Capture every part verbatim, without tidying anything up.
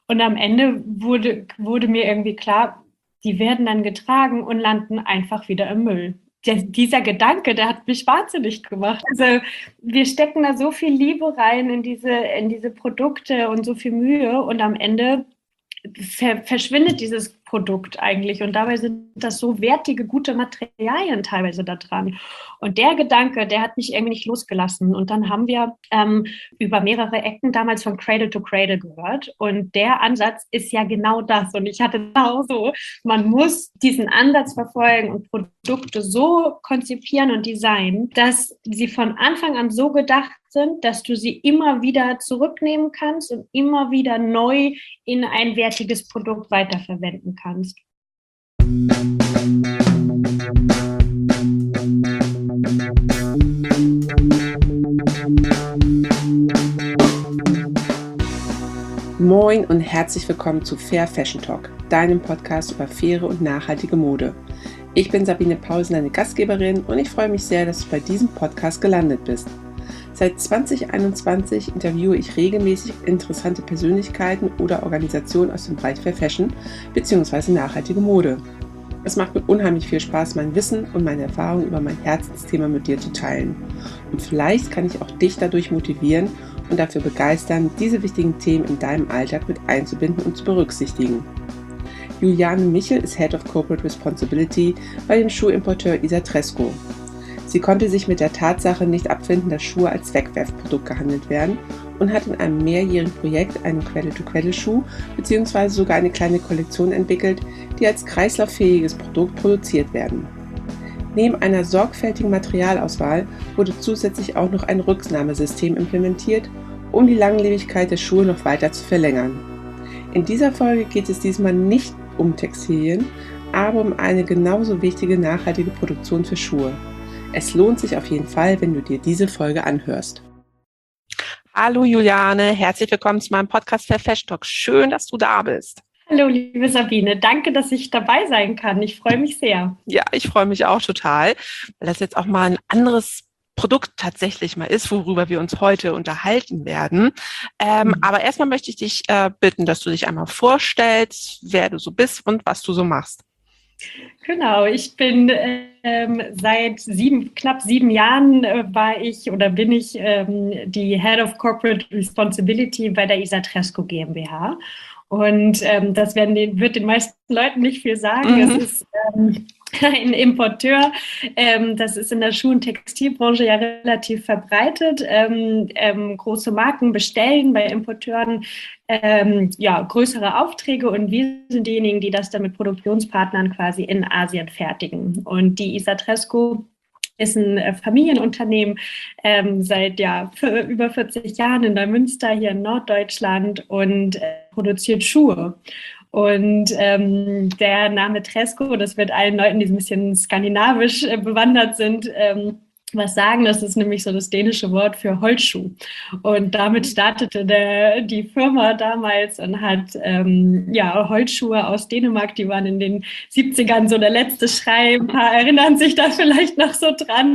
Und am Ende wurde, wurde mir irgendwie klar, die werden dann getragen und landen einfach wieder im Müll. Der, dieser Gedanke, der hat mich wahnsinnig gemacht. Also wir stecken da so viel Liebe rein in diese, in diese Produkte und so viel Mühe und am Ende ver verschwindet dieses Produkt eigentlich und dabei sind das so wertige, gute Materialien teilweise da dran. Und der Gedanke, der hat mich irgendwie nicht losgelassen. Und dann haben wir ähm, über mehrere Ecken damals von Cradle to Cradle gehört. Und der Ansatz ist ja genau das. Und ich hatte genau so, man muss diesen Ansatz verfolgen und Produkte so konzipieren und designen, dass sie von Anfang an so gedacht sind, dass du sie immer wieder zurücknehmen kannst und immer wieder neu in ein wertiges Produkt weiterverwenden kannst. Moin und herzlich willkommen zu Fair Fashion Talk, deinem Podcast über faire und nachhaltige Mode. Ich bin Sabine Paulsen, deine Gastgeberin, und ich freue mich sehr, dass du bei diesem Podcast gelandet bist. Seit zwanzig einundzwanzig interviewe ich regelmäßig interessante Persönlichkeiten oder Organisationen aus dem Bereich Fair Fashion bzw. nachhaltige Mode. Es macht mir unheimlich viel Spaß, mein Wissen und meine Erfahrungen über mein Herzensthema mit dir zu teilen. Und vielleicht kann ich auch dich dadurch motivieren und dafür begeistern, diese wichtigen Themen in deinem Alltag mit einzubinden und zu berücksichtigen. Juliane Michel ist Head of Corporate Responsibility bei dem Schuhimporteur Isatresco. Sie konnte sich mit der Tatsache nicht abfinden, dass Schuhe als Wegwerfprodukt gehandelt werden und hat in einem mehrjährigen Projekt einen Cradle-to-Cradle-Schuh bzw. sogar eine kleine Kollektion entwickelt, die als kreislauffähiges Produkt produziert werden. Neben einer sorgfältigen Materialauswahl wurde zusätzlich auch noch ein Rücknahmesystem implementiert, um die Langlebigkeit der Schuhe noch weiter zu verlängern. In dieser Folge geht es diesmal nicht um Textilien, aber um eine genauso wichtige nachhaltige Produktion für Schuhe. Es lohnt sich auf jeden Fall, wenn du dir diese Folge anhörst. Hallo Juliane, herzlich willkommen zu meinem Podcast Fair Fashion Talk. Schön, dass du da bist. Hallo, liebe Sabine. Danke, dass ich dabei sein kann. Ich freue mich sehr. Ja, ich freue mich auch total, weil das jetzt auch mal ein anderes Produkt tatsächlich mal ist, worüber wir uns heute unterhalten werden. Ähm, mhm. Aber erstmal möchte ich dich äh, bitten, dass du dich einmal vorstellst, wer du so bist und was du so machst. Genau, ich bin ähm, seit sieben, knapp sieben Jahren äh, war ich oder bin ich ähm, die Head of Corporate Responsibility bei der Isatresco GmbH. Und ähm, das werden den, wird den meisten Leuten nicht viel sagen. Mhm. Es ist ähm, ein Importeur. Ähm, das ist in der Schuh- und Textilbranche ja relativ verbreitet. Ähm, ähm, große Marken bestellen bei Importeuren ähm, ja, größere Aufträge und wir sind diejenigen, die das dann mit Produktionspartnern quasi in Asien fertigen. Und die Isatresco ist ein Familienunternehmen ähm, seit ja, für über vierzig Jahren in Neumünster hier in Norddeutschland und äh, produziert Schuhe. Und ähm, der Name Tresco, das wird allen Leuten, die ein bisschen skandinavisch äh, bewandert sind, ähm, was sagen. Das ist nämlich so das dänische Wort für Holzschuh. Und damit startete der, die Firma damals und hat ähm, ja, Holzschuhe aus Dänemark, die waren in den siebzigern so der letzte Schrei. Ein paar erinnern sich da vielleicht noch so dran.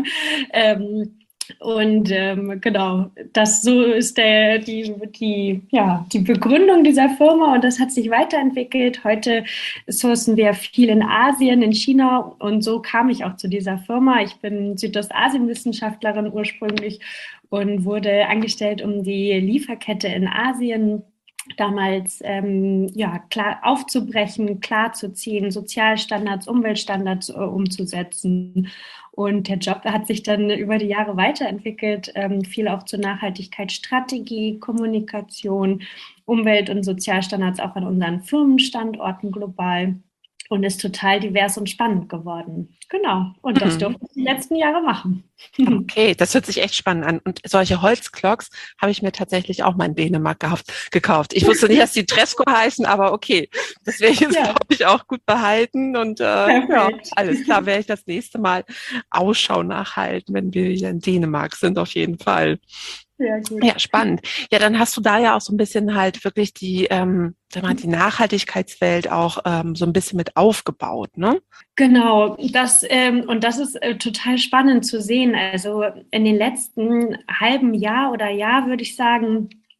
Ähm, Und ähm, genau, das so ist der, die, die, ja, die Begründung dieser Firma und das hat sich weiterentwickelt. Heute sourcen wir viel in Asien, in China und so kam ich auch zu dieser Firma. Ich bin Südostasien-Wissenschaftlerin ursprünglich und wurde angestellt, um die Lieferkette in Asien damals ähm, ja, klar aufzubrechen, klar zu ziehen, Sozialstandards, Umweltstandards äh, umzusetzen. Und der Job hat sich dann über die Jahre weiterentwickelt, ähm, viel auch zur Nachhaltigkeitsstrategie, Kommunikation, Umwelt- und Sozialstandards auch an unseren Firmenstandorten global und ist total divers und spannend geworden. Genau. Und das durfte ich die letzten Jahre machen. Okay, das hört sich echt spannend an. Und solche Holzklocks habe ich mir tatsächlich auch mal in Dänemark gekauft. Ich wusste nicht, dass die Tresco heißen, aber okay. Das werde ich jetzt, ja. glaube ich, auch gut behalten. Und äh, ja, alles klar, werde ich das nächste Mal Ausschau nachhalten, wenn wir wieder in Dänemark sind, auf jeden Fall. Ja, gut. Ja, spannend. Ja, dann hast du da ja auch so ein bisschen halt wirklich die, ähm, sag mal, die Nachhaltigkeitswelt auch ähm, so ein bisschen mit aufgebaut, ne? Genau, das ähm, und das ist äh, total spannend zu sehen. Also in den letzten halben Jahr oder Jahr würde ich sagen,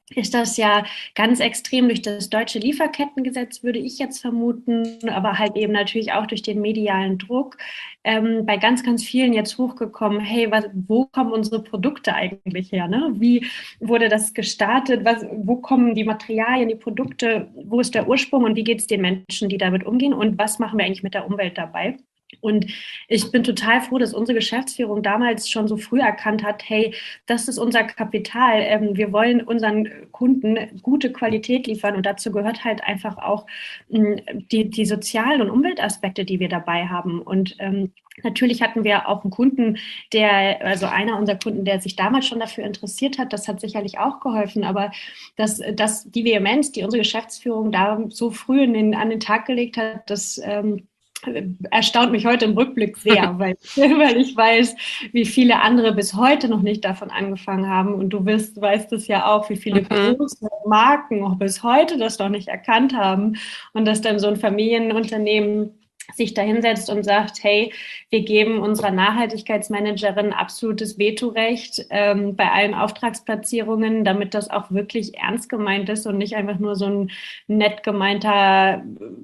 ist das ja ganz extrem durch das deutsche Lieferkettengesetz, würde ich jetzt vermuten, aber halt eben natürlich auch durch den medialen Druck ähm, bei ganz, ganz vielen jetzt hochgekommen, hey, was, wo kommen unsere Produkte eigentlich her? Ne? Wie wurde das gestartet? Was, wo kommen die Materialien, die Produkte? Wo ist der Ursprung und wie geht es den Menschen, die damit umgehen? Und was machen wir eigentlich mit der Umwelt dabei? Und ich bin total froh, dass unsere Geschäftsführung damals schon so früh erkannt hat, hey, das ist unser Kapital. Ähm, wir wollen unseren Kunden gute Qualität liefern und dazu gehört halt einfach auch mh, die, die sozialen und Umweltaspekte, die wir dabei haben. Und ähm, natürlich hatten wir auch einen Kunden, der, also einer unserer Kunden, der sich damals schon dafür interessiert hat, das hat sicherlich auch geholfen, aber dass, dass die Vehemenz, die unsere Geschäftsführung da so früh in den, an den Tag gelegt hat, das ähm, erstaunt mich heute im Rückblick sehr, weil, weil ich weiß, wie viele andere bis heute noch nicht davon angefangen haben. Und du wirst, weißt es ja auch, wie viele Mhm. große Marken auch bis heute das noch nicht erkannt haben. Und dass dann so ein Familienunternehmen sich da hinsetzt und sagt, hey, wir geben unserer Nachhaltigkeitsmanagerin absolutes Vetorecht ähm, bei allen Auftragsplatzierungen, damit das auch wirklich ernst gemeint ist und nicht einfach nur so ein nett gemeinter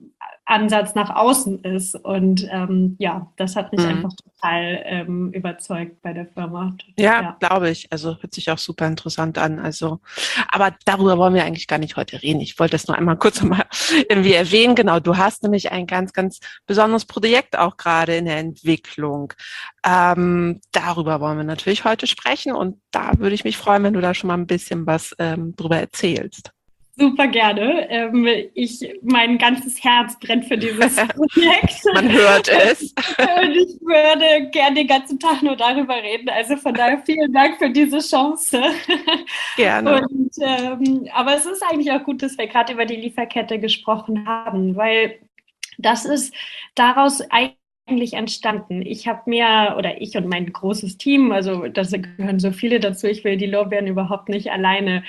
Ansatz nach außen ist. Und ähm, ja, das hat mich Mhm. einfach total ähm, überzeugt bei der Firma. Ja, Ja. glaube ich. Also hört sich auch super interessant an. Also, aber darüber wollen wir eigentlich gar nicht heute reden. Ich wollte das nur einmal kurz mal irgendwie erwähnen. Genau, du hast nämlich ein ganz, ganz besonderes Projekt auch gerade in der Entwicklung. Ähm, darüber wollen wir natürlich heute sprechen und da würde ich mich freuen, wenn du da schon mal ein bisschen was ähm, drüber erzählst. Super gerne. Ähm, ich, mein ganzes Herz brennt für dieses Projekt. Man hört es. Und ich würde gerne den ganzen Tag nur darüber reden. Also von daher vielen Dank für diese Chance. Gerne. Und, ähm, aber es ist eigentlich auch gut, dass wir gerade über die Lieferkette gesprochen haben, weil das ist daraus eigentlich entstanden. Ich habe mir, oder ich und mein großes Team, also da gehören so viele dazu, ich will die Lorbeeren überhaupt nicht alleine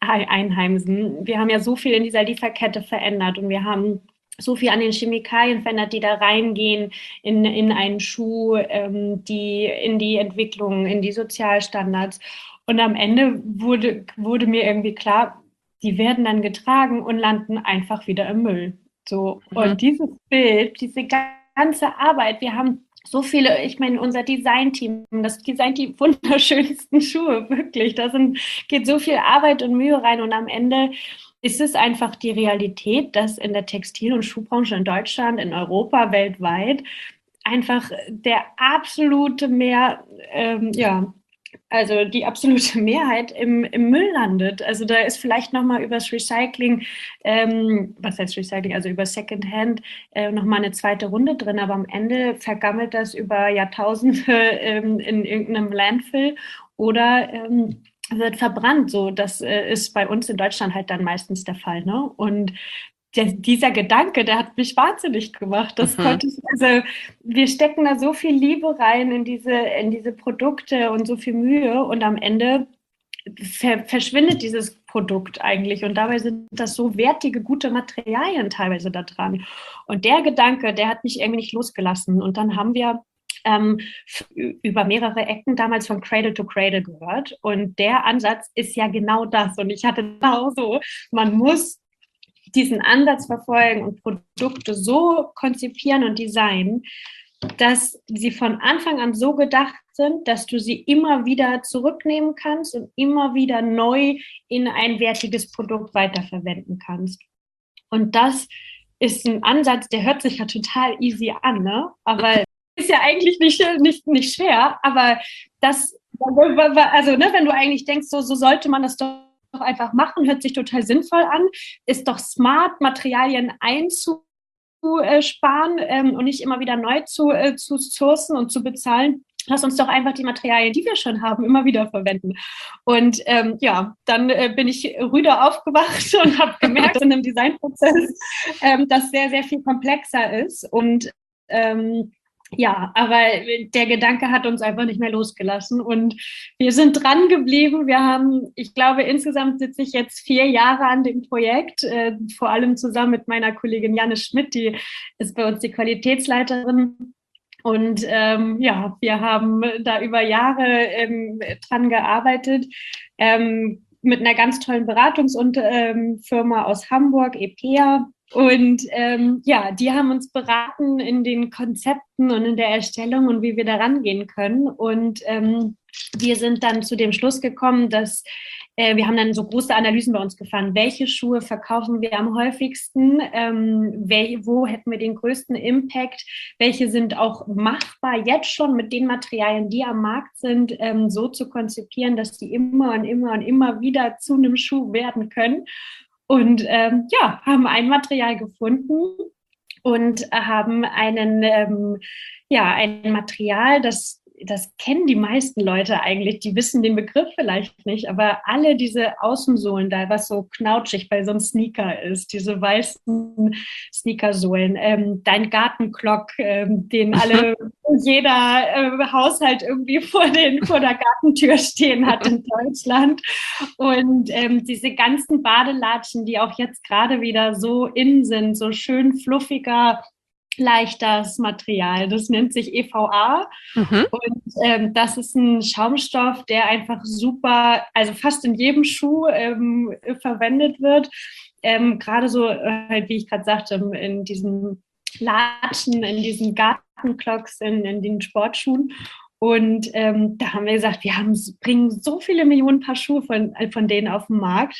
einheimsen. Wir haben ja so viel in dieser Lieferkette verändert und wir haben so viel an den Chemikalien verändert, die da reingehen in, in einen Schuh, ähm, die in die Entwicklung, in die Sozialstandards. Und am Ende wurde, wurde mir irgendwie klar, die werden dann getragen und landen einfach wieder im Müll. So, Mhm. und dieses Bild, diese ganze Arbeit, wir haben so viele, ich meine, unser Designteam, das designt die wunderschönsten Schuhe, wirklich. Da sind, geht so viel Arbeit und Mühe rein und am Ende ist es einfach die Realität, dass in der Textil- und Schuhbranche in Deutschland, in Europa, weltweit einfach der absolute Mehr, ähm, ja, also die absolute Mehrheit im, im Müll landet. Also da ist vielleicht nochmal übers Recycling, ähm, was heißt Recycling, also über Secondhand äh, nochmal eine zweite Runde drin, aber am Ende vergammelt das über Jahrtausende ähm, in irgendeinem Landfill oder ähm, wird verbrannt. So, das äh, ist bei uns in Deutschland halt dann meistens der Fall. Ne? Und der, dieser Gedanke, der hat mich wahnsinnig gemacht. Das Mhm. konnte ich, also wir stecken da so viel Liebe rein in diese, in diese Produkte und so viel Mühe und am Ende ver verschwindet dieses Produkt eigentlich und dabei sind das so wertige, gute Materialien teilweise da dran. Und der Gedanke, der hat mich irgendwie nicht losgelassen. Und dann haben wir ähm, über mehrere Ecken damals von Cradle to Cradle gehört. Und der Ansatz ist ja genau das. Und ich hatte genau so, man muss diesen Ansatz verfolgen und Produkte so konzipieren und designen, dass sie von Anfang an so gedacht sind, dass du sie immer wieder zurücknehmen kannst und immer wieder neu in ein wertiges Produkt weiterverwenden kannst. Und das ist ein Ansatz, der hört sich ja total easy an, ne? Aber ist ja eigentlich nicht, nicht, nicht schwer, aber das, also ne, wenn du eigentlich denkst, so, so sollte man das doch einfach machen, hört sich total sinnvoll an, ist doch smart, Materialien einzusparen ähm, und nicht immer wieder neu zu, äh, zu sourcen und zu bezahlen. Lass uns doch einfach die Materialien, die wir schon haben, immer wieder verwenden. Und ähm, ja, dann äh, bin ich rüder aufgewacht und habe gemerkt in einem Designprozess, ähm, dass sehr, sehr viel komplexer ist. Und ähm, ja, aber der Gedanke hat uns einfach nicht mehr losgelassen und wir sind dran geblieben. Wir haben, ich glaube, insgesamt sitze ich jetzt vier Jahre an dem Projekt, äh, vor allem zusammen mit meiner Kollegin Janne Schmidt, die ist bei uns die Qualitätsleiterin. Und ähm, ja, wir haben da über Jahre ähm, dran gearbeitet. Ähm, mit einer ganz tollen Beratungsfirma aus Hamburg, E P E A. Und ähm, ja, die haben uns beraten in den Konzepten und in der Erstellung und wie wir da rangehen können. Und ähm, wir sind dann zu dem Schluss gekommen, dass äh, wir haben dann so große Analysen bei uns gefahren. Welche Schuhe verkaufen wir am häufigsten? Ähm, wel, wo hätten wir den größten Impact? Welche sind auch machbar jetzt schon mit den Materialien, die am Markt sind, ähm, so zu konzipieren, dass die immer und immer und immer wieder zu einem Schuh werden können? Und ähm, ja, haben ein Material gefunden und haben einen, ähm, ja, ein Material, das das kennen die meisten Leute eigentlich, die wissen den Begriff vielleicht nicht, aber alle diese Außensohlen da, was so knautschig bei so einem Sneaker ist, diese weißen Sneakersohlen, ähm, dein Gartenklock, ähm, den alle, jeder äh, Haushalt irgendwie vor, den, vor der Gartentür stehen hat in Deutschland und ähm, diese ganzen Badelatschen, die auch jetzt gerade wieder so in sind, so schön fluffiger, leichtes Material. Das nennt sich E V A. Mhm. Und ähm, das ist ein Schaumstoff, der einfach super, also fast in jedem Schuh ähm, verwendet wird. Ähm, gerade so, halt, wie ich gerade sagte, in diesen Latschen, in diesen Gartenclocks, in, in den Sportschuhen. Und ähm, da haben wir gesagt, wir haben, bringen so viele Millionen Paar Schuhe von, von denen auf den Markt.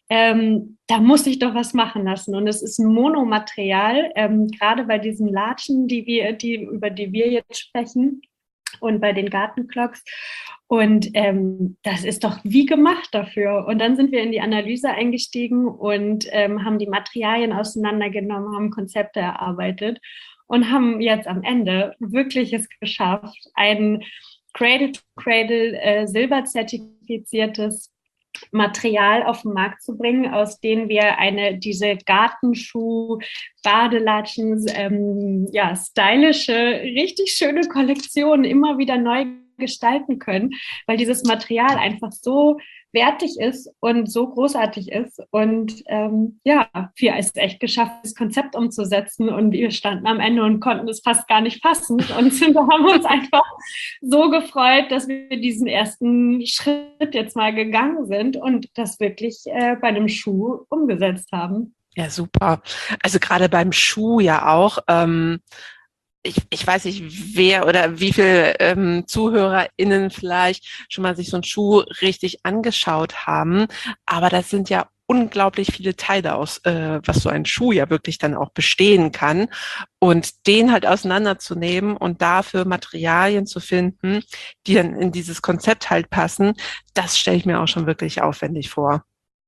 Ähm, da muss ich doch was machen lassen. Und es ist ein Monomaterial, ähm, gerade bei diesen Latschen, die wir, die, über die wir jetzt sprechen und bei den Gartenclocks. Und ähm, das ist doch wie gemacht dafür. Und dann sind wir in die Analyse eingestiegen und ähm, haben die Materialien auseinandergenommen, haben Konzepte erarbeitet und haben jetzt am Ende wirklich es geschafft, ein Cradle-to-Cradle äh, silberzertifiziertes Material auf den Markt zu bringen, aus denen wir eine diese Gartenschuh, Badelatschen, ähm, ja, stylische, richtig schöne Kollektion immer wieder neu gestalten können, weil dieses Material einfach so wertig ist und so großartig ist. Und ähm, ja, wir haben es echt geschafft, das Konzept umzusetzen und wir standen am Ende und konnten es fast gar nicht fassen und sind, haben uns einfach so gefreut, dass wir diesen ersten Schritt jetzt mal gegangen sind und das wirklich äh, bei einem Schuh umgesetzt haben. Ja, super. Also gerade beim Schuh ja auch. Ähm Ich, ich weiß nicht, wer oder wie viele ähm, ZuhörerInnen vielleicht schon mal sich so einen Schuh richtig angeschaut haben, aber das sind ja unglaublich viele Teile aus, äh, was so ein Schuh ja wirklich dann auch bestehen kann und den halt auseinanderzunehmen und dafür Materialien zu finden, die dann in dieses Konzept halt passen, das stelle ich mir auch schon wirklich aufwendig vor.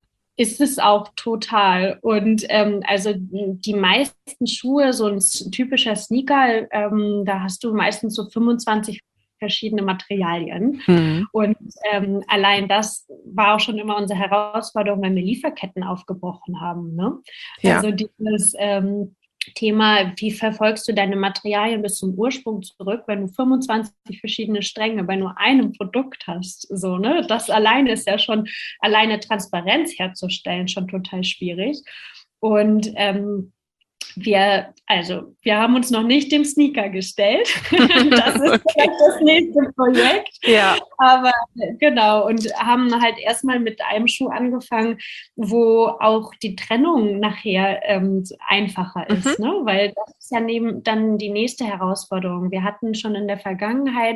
Ist es auch total. Und ähm, also die meisten Schuhe, so ein typischer Sneaker, ähm, da hast du meistens so fünfundzwanzig verschiedene Materialien. Mhm. Und ähm, allein das war auch schon immer unsere Herausforderung, wenn wir Lieferketten aufgebrochen haben. Ne? Ja. Also dieses ähm, Thema, wie verfolgst du deine Materialien bis zum Ursprung zurück, wenn du fünfundzwanzig verschiedene Stränge bei nur einem Produkt hast, so, ne? Das alleine ist ja schon, alleine Transparenz herzustellen, schon total schwierig. Und ähm, wir, also, wir haben uns noch nicht dem Sneaker gestellt. Das ist okay. Vielleicht das nächste Projekt. Ja. Aber genau, und haben halt erstmal mit einem Schuh angefangen, wo auch die Trennung nachher ähm, einfacher ist, mhm. ne? Weil das ist ja neben, dann die nächste Herausforderung. Wir hatten schon in der Vergangenheit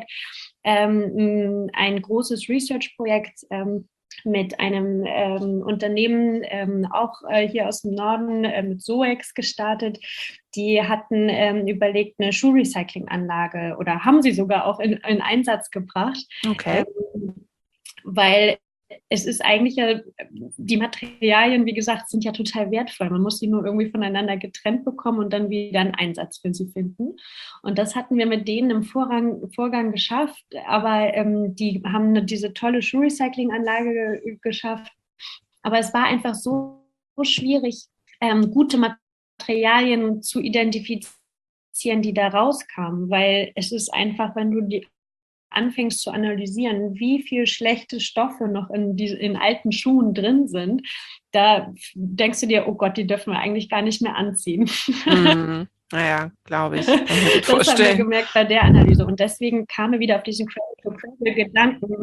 ähm, ein großes Research-Projekt ähm, mit einem ähm, Unternehmen, ähm, auch äh, hier aus dem Norden, äh, mit Soex gestartet. Die hatten ähm, überlegt, eine Schuhrecycling-Anlage oder haben sie sogar auch in, in Einsatz gebracht. Okay. Ähm, weil es ist eigentlich ja, die Materialien, wie gesagt, sind ja total wertvoll. Man muss sie nur irgendwie voneinander getrennt bekommen und dann wieder einen Einsatz für sie finden. Und das hatten wir mit denen im Vorrang, Vorgang geschafft. Aber ähm, die haben eine, diese tolle Schuhrecycling-Anlage ge- geschafft. Aber es war einfach so, so schwierig, ähm, gute Materialien zu identifizieren, die da rauskamen. Weil es ist einfach, wenn du die anfängst zu analysieren, wie viel schlechte Stoffe noch in, die, in alten Schuhen drin sind, da denkst du dir, oh Gott, die dürfen wir eigentlich gar nicht mehr anziehen. Mm, naja, glaube ich. Kann ich mir gut das vorstellen. haben wir gemerkt bei der Analyse. Und deswegen kam wir wieder auf diesen Cradle-to-Cradle-Gedanken.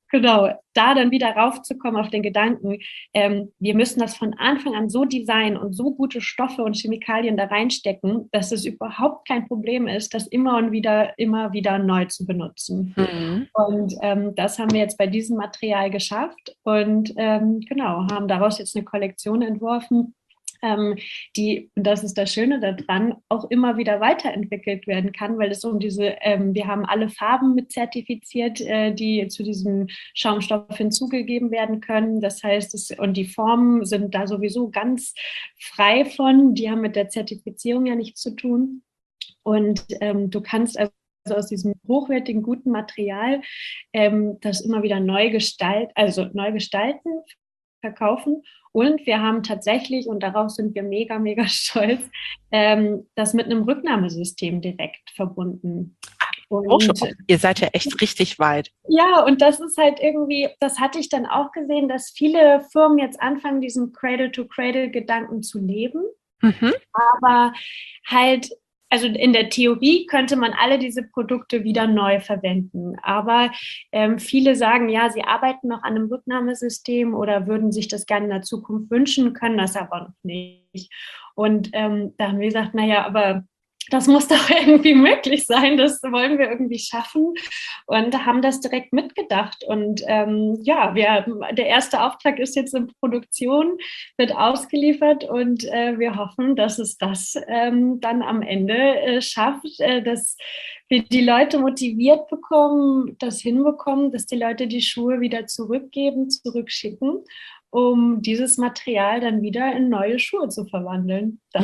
Genau, da dann wieder raufzukommen auf den Gedanken, ähm, wir müssen das von Anfang an so designen und so gute Stoffe und Chemikalien da reinstecken, dass es überhaupt kein Problem ist, das immer und wieder, immer wieder neu zu benutzen. Mhm. Und ähm, das haben wir jetzt bei diesem Material geschafft und ähm, genau, haben daraus jetzt eine Kollektion entworfen, ähm, die, und das ist das Schöne daran, auch immer wieder weiterentwickelt werden kann, weil es um diese, ähm, wir haben alle Farben mit zertifiziert, äh, die zu diesem Schaumstoff hinzugegeben werden können. Das heißt, es, und die Formen sind da sowieso ganz frei von, die haben mit der Zertifizierung ja nichts zu tun. Und ähm, du kannst also aus diesem hochwertigen, guten Material ähm, das immer wieder neu gestalten, also neu gestalten, verkaufen. Und wir haben tatsächlich, und darauf sind wir mega, mega stolz, ähm, das mit einem Rücknahmesystem direkt verbunden. Auch schon. Und Ihr seid ja echt richtig weit. ja, und das ist halt irgendwie, das hatte ich dann auch gesehen, dass viele Firmen jetzt anfangen, diesen Cradle-to-Cradle-Gedanken zu leben. Mhm. Aber halt, also in der Theorie könnte man alle diese Produkte wieder neu verwenden. Aber ähm, viele sagen, ja, sie arbeiten noch an einem Rücknahmesystem oder würden sich das gerne in der Zukunft wünschen, können das aber noch nicht. Und ähm, da haben wir gesagt, naja, aber das muss doch irgendwie möglich sein, das wollen wir irgendwie schaffen und haben das direkt mitgedacht. Und ähm, ja, wir, der erste Auftrag ist jetzt in Produktion, wird ausgeliefert und äh, wir hoffen, dass es das ähm, dann am Ende äh, schafft, äh, dass wir die Leute motiviert bekommen, das hinbekommen, dass die Leute die Schuhe wieder zurückgeben, zurückschicken, um dieses Material dann wieder in neue Schuhe zu verwandeln. Das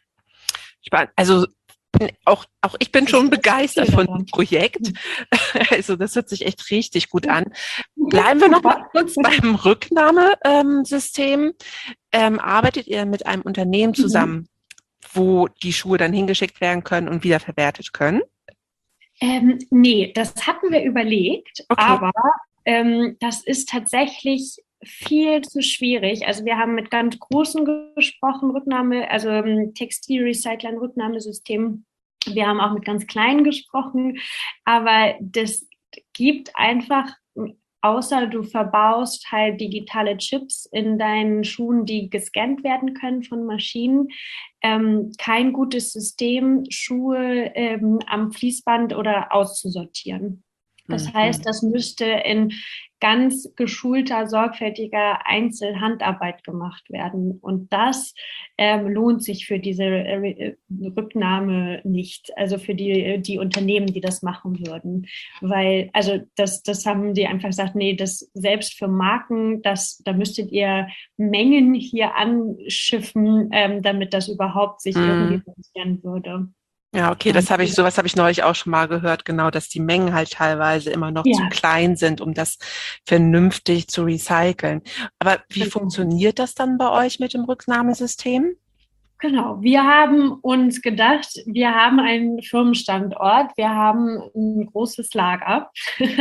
Also auch, auch ich bin schon begeistert von dem daran. Projekt. Also das hört sich echt richtig gut an. Bleiben wir noch mal kurz beim Rücknahmesystem. Ähm, arbeitet ihr mit einem Unternehmen zusammen, wo die Schuhe dann hingeschickt werden können und wiederverwertet können? Ähm, nee, das hatten wir überlegt, Okay. aber ähm, das ist tatsächlich viel zu schwierig. Also wir haben mit ganz Großen gesprochen, Rücknahme, also ähm, Textilrecyclern, Rücknahmesystem. Wir haben auch mit ganz Kleinen gesprochen, aber das gibt einfach, außer du verbaust halt digitale Chips in deinen Schuhen, die gescannt werden können von Maschinen, ähm, kein gutes System, Schuhe ähm, am Fließband oder auszusortieren. Das heißt, das müsste in ganz geschulter, sorgfältiger Einzelhandarbeit gemacht werden. Und das ähm, lohnt sich für diese äh, Rücknahme nicht, also für die, die Unternehmen, die das machen würden. Weil, also das, das haben die einfach gesagt, nee, das selbst für Marken, das, da müsstet ihr Mengen hier anschiffen, ähm, damit das überhaupt sich Mhm. irgendwie finanzieren würde. Ja, okay, das habe ich, sowas habe ich neulich auch schon mal gehört, genau, dass die Mengen halt teilweise immer noch Ja. zu klein sind, um das vernünftig zu recyceln. Aber wie Genau. funktioniert das dann bei euch mit dem Rücknahmesystem? Genau, wir haben uns gedacht, wir haben einen Firmenstandort, wir haben ein großes Lager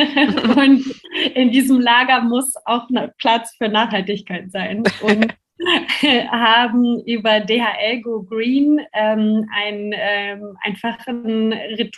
und in diesem Lager muss auch Platz für Nachhaltigkeit sein. Und haben über D H L Go Green ähm, ein ähm, einfachen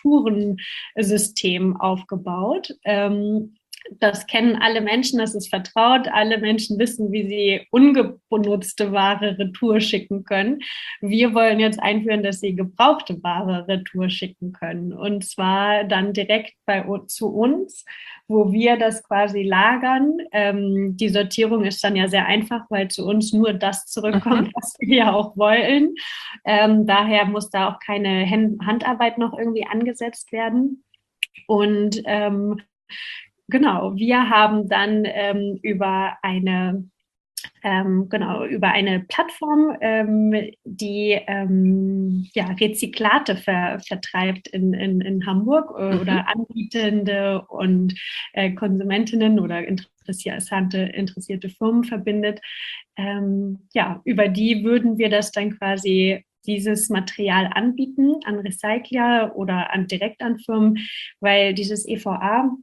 Retourensystem aufgebaut. Ähm, das kennen alle Menschen, das ist vertraut. Alle Menschen wissen, wie sie ungenutzte Ware retour schicken können. Wir wollen jetzt einführen, dass sie gebrauchte Ware retour schicken können. Und zwar dann direkt bei, zu uns, wo wir das quasi lagern. Ähm, die Sortierung ist dann ja sehr einfach, weil zu uns nur das zurückkommt, mhm. was wir ja auch wollen. Ähm, daher muss da auch keine Handarbeit noch irgendwie angesetzt werden. Und ähm, genau, wir haben dann ähm, über eine ähm, genau, über eine Plattform, ähm, die ähm, ja, Rezyklate ver, vertreibt in, in, in Hamburg äh, mhm. oder Anbietende und äh, Konsumentinnen oder interessierte, interessierte Firmen verbindet. Ähm, ja, über die würden wir das dann quasi dieses Material anbieten an Recycler oder an direkt an Firmen, weil dieses E V A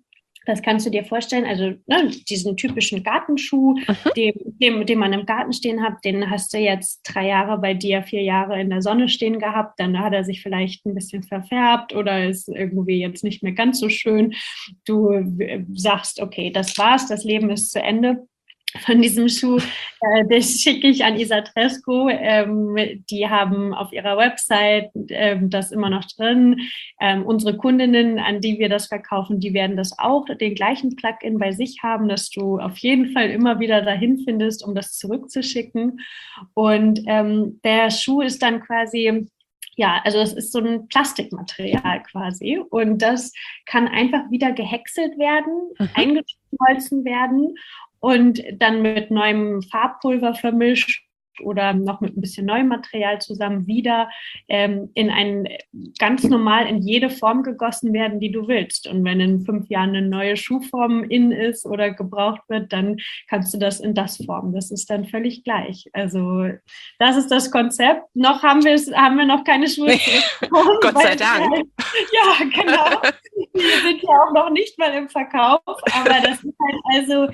Das kannst du dir vorstellen, also ne, diesen typischen Gartenschuh, den, den, den man im Garten stehen hat, den hast du jetzt drei Jahre bei dir, vier Jahre in der Sonne stehen gehabt, dann hat er sich vielleicht ein bisschen verfärbt oder ist irgendwie jetzt nicht mehr ganz so schön. Du sagst, okay, das war's, das Leben ist zu Ende. Von diesem Schuh, äh, das schicke ich an Isatrescu. Ähm, die haben auf ihrer Website ähm, das immer noch drin. Ähm, unsere Kundinnen, an die wir das verkaufen, die werden das auch, den gleichen Plugin bei sich haben, dass du auf jeden Fall immer wieder dahin findest, um das zurückzuschicken. Und ähm, der Schuh ist dann quasi, ja, also es ist so ein Plastikmaterial quasi. Und das kann einfach wieder gehäckselt werden, mhm. eingeschmolzen werden und dann mit neuem Farbpulver vermischt oder noch mit ein bisschen neuem Material zusammen wieder ähm, in ein ganz normal in jede Form gegossen werden, die du willst. Und wenn in fünf Jahren eine neue Schuhform in ist oder gebraucht wird, dann kannst du das in das formen. Das ist dann völlig gleich. Also das ist das Konzept. Noch haben wir es, haben wir noch keine Schuhe zurückbekommen. Gott sei Dank. Halt, ja, genau. Wir sind ja auch noch nicht mal im Verkauf, aber das ist halt also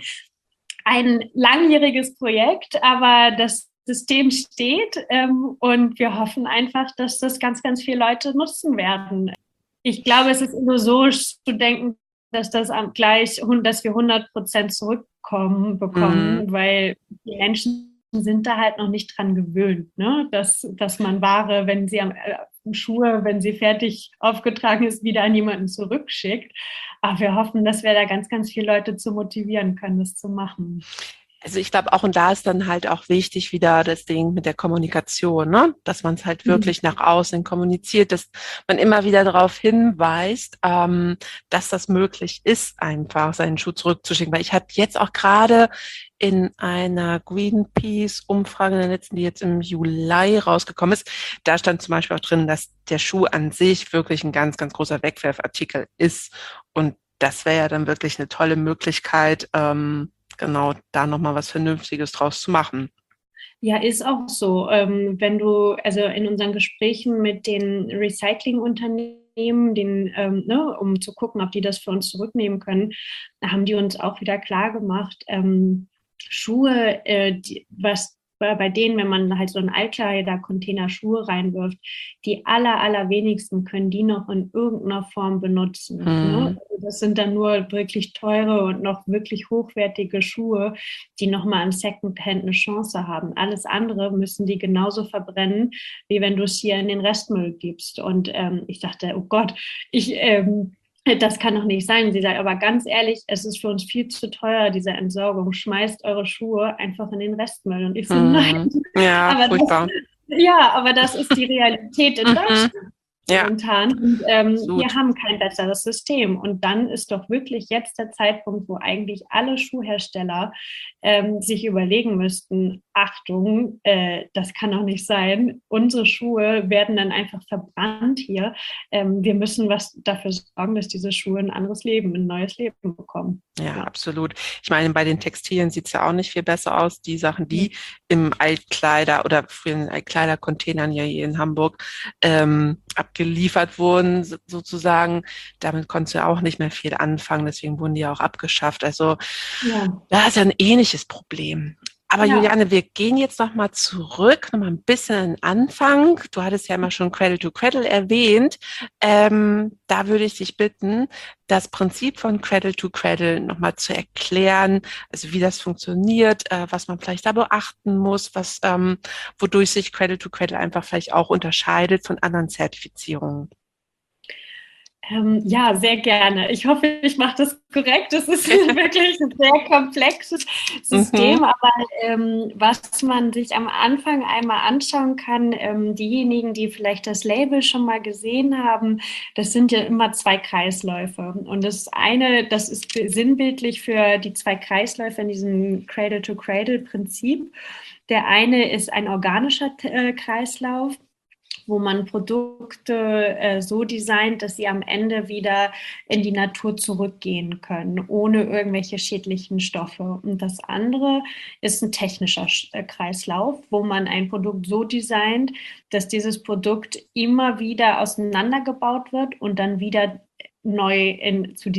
ein langjähriges Projekt, aber das System steht ähm, und wir hoffen einfach, dass das ganz, ganz viele Leute nutzen werden. Ich glaube, es ist illusorisch zu denken, dass das gleich, dass wir hundert Prozent zurückkommen bekommen, mhm. weil die Menschen sind da halt noch nicht dran gewöhnt, ne? dass, dass man Ware, wenn sie am äh, Schuhe, wenn sie fertig aufgetragen ist, wieder an jemanden zurückschickt. Aber wir hoffen, dass wir da ganz, ganz viele Leute zu motivieren können, das zu machen. Also ich glaube, auch und da ist dann halt auch wichtig wieder das Ding mit der Kommunikation, ne? Dass man es halt wirklich mhm. nach außen kommuniziert, dass man immer wieder darauf hinweist, ähm, dass das möglich ist, einfach seinen Schuh zurückzuschicken. Weil ich habe jetzt auch gerade in einer Greenpeace-Umfrage, in der letzten, die jetzt im Juli rausgekommen ist, da stand zum Beispiel auch drin, dass der Schuh an sich wirklich ein ganz, ganz großer Wegwerfartikel ist. Und das wäre ja dann wirklich eine tolle Möglichkeit, ähm, genau da nochmal was Vernünftiges draus zu machen. Ja, ist auch so. Ähm, wenn du, also in unseren Gesprächen mit den Recyclingunternehmen, den, ähm, ne, um zu gucken, ob die das für uns zurücknehmen können, haben die uns auch wieder klar gemacht, ähm, Schuhe, äh, die, was bei denen, wenn man halt so einen Altkleider-Container Schuhe reinwirft, die aller, allerwenigsten können die noch in irgendeiner Form benutzen. Mhm. Ne? Das sind dann nur wirklich teure und noch wirklich hochwertige Schuhe, die nochmal im Secondhand eine Chance haben. Alles andere müssen die genauso verbrennen, wie wenn du es hier in den Restmüll gibst. Und ähm, ich dachte, oh Gott, ich... Ähm, das kann doch nicht sein. Sie sagt, aber ganz ehrlich, es ist für uns viel zu teuer, diese Entsorgung. Schmeißt eure Schuhe einfach in den Restmüll. Und ich so, nein. Ja, aber furchtbar. Das, ja, aber das ist die Realität in Deutschland. Ja. Momentan. Und ähm, wir haben kein besseres System. Und dann ist doch wirklich jetzt der Zeitpunkt, wo eigentlich alle Schuhhersteller ähm, sich überlegen müssten, Achtung, äh, das kann doch nicht sein. Unsere Schuhe werden dann einfach verbrannt hier. Ähm, wir müssen was dafür sorgen, dass diese Schuhe ein anderes Leben, ein neues Leben bekommen. Ja, ja. Absolut. Ich meine, bei den Textilien sieht es ja auch nicht viel besser aus. Die Sachen, die mhm. im Altkleider oder früher in Altkleidercontainern ja hier in Hamburg ähm, abgeliefert wurden, sozusagen. Damit konntest du ja auch nicht mehr viel anfangen, deswegen wurden die ja auch abgeschafft. Also ja. Da ist ja ein ähnliches Problem. Aber ja. Juliane, wir gehen jetzt nochmal zurück, nochmal ein bisschen an den Anfang. Du hattest ja immer schon Cradle to Cradle erwähnt. Ähm, da würde ich dich bitten, das Prinzip von Cradle to Cradle nochmal zu erklären, also wie das funktioniert, äh, was man vielleicht da beachten muss, was, ähm, wodurch sich Cradle to Cradle einfach vielleicht auch unterscheidet von anderen Zertifizierungen. Ähm, ja, sehr gerne. Ich hoffe, ich mache das korrekt. Das ist wirklich ein sehr komplexes System, mhm. aber ähm, was man sich am Anfang einmal anschauen kann, ähm, diejenigen, die vielleicht das Label schon mal gesehen haben, das sind ja immer zwei Kreisläufe. Und das eine, das ist sinnbildlich für die zwei Kreisläufe in diesem Cradle-to-Cradle-Prinzip. Der eine ist ein organischer äh, Kreislauf, wo man Produkte äh, so designt, dass sie am Ende wieder in die Natur zurückgehen können, ohne irgendwelche schädlichen Stoffe. Und das andere ist ein technischer äh, Kreislauf, wo man ein Produkt so designt, dass dieses Produkt immer wieder auseinandergebaut wird und dann wieder neu in, zu diesem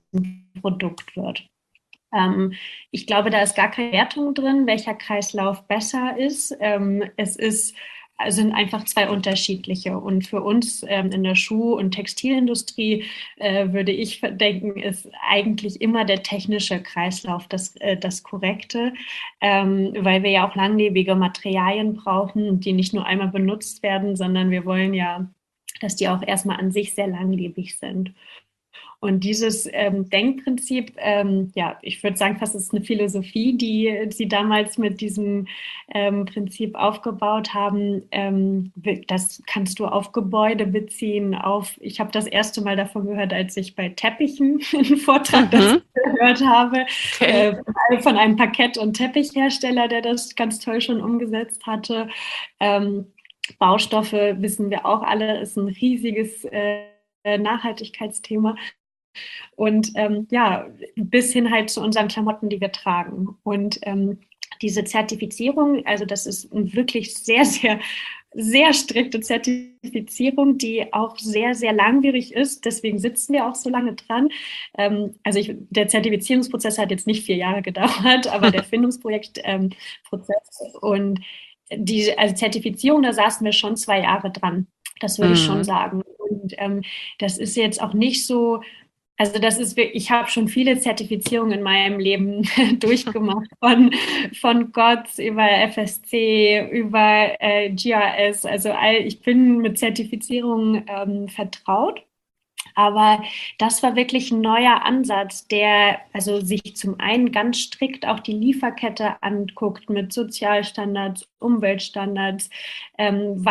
Produkt wird. Ähm, ich glaube, da ist gar keine Wertung drin, welcher Kreislauf besser ist. Ähm, es ist also sind einfach zwei unterschiedliche. Und für uns ähm, in der Schuh- und Textilindustrie äh, würde ich denken, ist eigentlich immer der technische Kreislauf das, äh, das Korrekte, ähm, weil wir ja auch langlebige Materialien brauchen, die nicht nur einmal benutzt werden, sondern wir wollen ja, dass die auch erstmal an sich sehr langlebig sind. Und dieses ähm, Denkprinzip, ähm, ja, ich würde sagen, fast ist eine Philosophie, die sie damals mit diesem ähm, Prinzip aufgebaut haben. Ähm, das kannst du auf Gebäude beziehen, auf, ich habe das erste Mal davon gehört, als ich bei Teppichen einen Vortrag mhm. dazu gehört habe, okay. äh, von einem Parkett- und Teppichhersteller, der das ganz toll schon umgesetzt hatte. Ähm, Baustoffe, wissen wir auch alle, ist ein riesiges äh, Nachhaltigkeitsthema. Und ähm, ja, bis hin halt zu unseren Klamotten, die wir tragen. Und ähm, diese Zertifizierung, also das ist eine wirklich sehr, sehr, sehr strikte Zertifizierung, die auch sehr, sehr langwierig ist. Deswegen sitzen wir auch so lange dran. Ähm, also ich, der Zertifizierungsprozess hat jetzt nicht vier Jahre gedauert, aber der Findungsprojektprozess ähm, und die also Zertifizierung, da saßen wir schon zwei Jahre dran. Das würde mhm. ich schon sagen. Und ähm, das ist jetzt auch nicht so. Also das ist wirklich, ich habe schon viele Zertifizierungen in meinem Leben durchgemacht, von, von G O T S über F S C, über äh, G R S. Also all, ich bin mit Zertifizierungen ähm, vertraut. Aber das war wirklich ein neuer Ansatz, der also sich zum einen ganz strikt auch die Lieferkette anguckt mit Sozialstandards, Umweltstandards, ähm,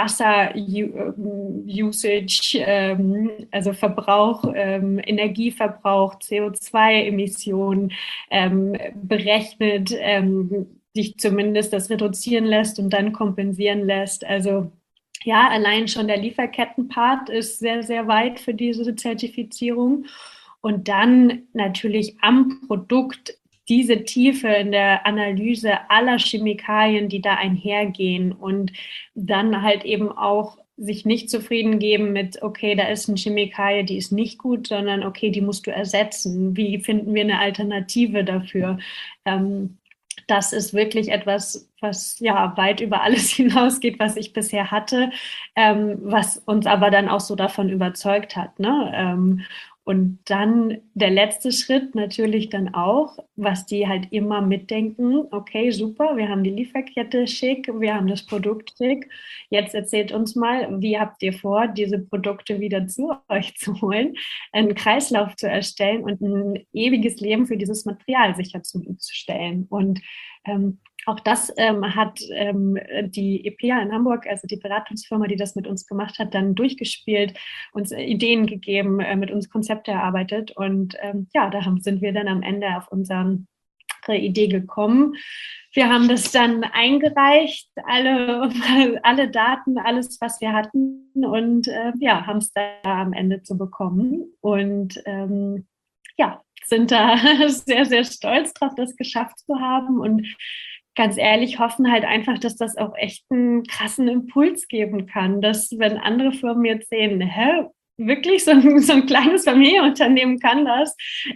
Wasser-Usage, ähm, also Verbrauch, ähm, Energieverbrauch, C O zwei Emissionen ähm, berechnet, ähm, sich zumindest das reduzieren lässt und dann kompensieren lässt. Also ja, allein schon der Lieferkettenpart ist sehr, sehr weit für diese Zertifizierung. Und dann natürlich am Produkt diese Tiefe in der Analyse aller Chemikalien, die da einhergehen und dann halt eben auch sich nicht zufrieden geben mit, okay, da ist eine Chemikalie, die ist nicht gut, sondern okay, die musst du ersetzen. Wie finden wir eine Alternative dafür? Ähm, Das ist wirklich etwas, was ja weit über alles hinausgeht, was ich bisher hatte, ähm, was uns aber dann auch so davon überzeugt hat. Ne? Ähm, und dann der letzte Schritt natürlich dann auch, was die halt immer mitdenken, okay, super, wir haben die Lieferkette schick, wir haben das Produkt schick, jetzt erzählt uns mal, wie habt ihr vor, diese Produkte wieder zu euch zu holen, einen Kreislauf zu erstellen und ein ewiges Leben für dieses Material sicherzustellen. Und ähm, auch das ähm, hat ähm, die E P A in Hamburg, also die Beratungsfirma, die das mit uns gemacht hat, dann durchgespielt, uns äh, Ideen gegeben, äh, mit uns Konzepte erarbeitet. Und ähm, ja, da haben, sind wir dann am Ende auf unsere Idee gekommen. Wir haben das dann eingereicht, alle, alle Daten, alles, was wir hatten und äh, ja, haben es da am Ende zu bekommen. Und ähm, ja, sind da sehr, sehr stolz drauf, das geschafft zu haben und ganz ehrlich hoffen halt einfach, dass das auch echt einen krassen Impuls geben kann, dass wenn andere Firmen jetzt sehen, hä, wirklich so ein, so ein kleines Familienunternehmen kann das,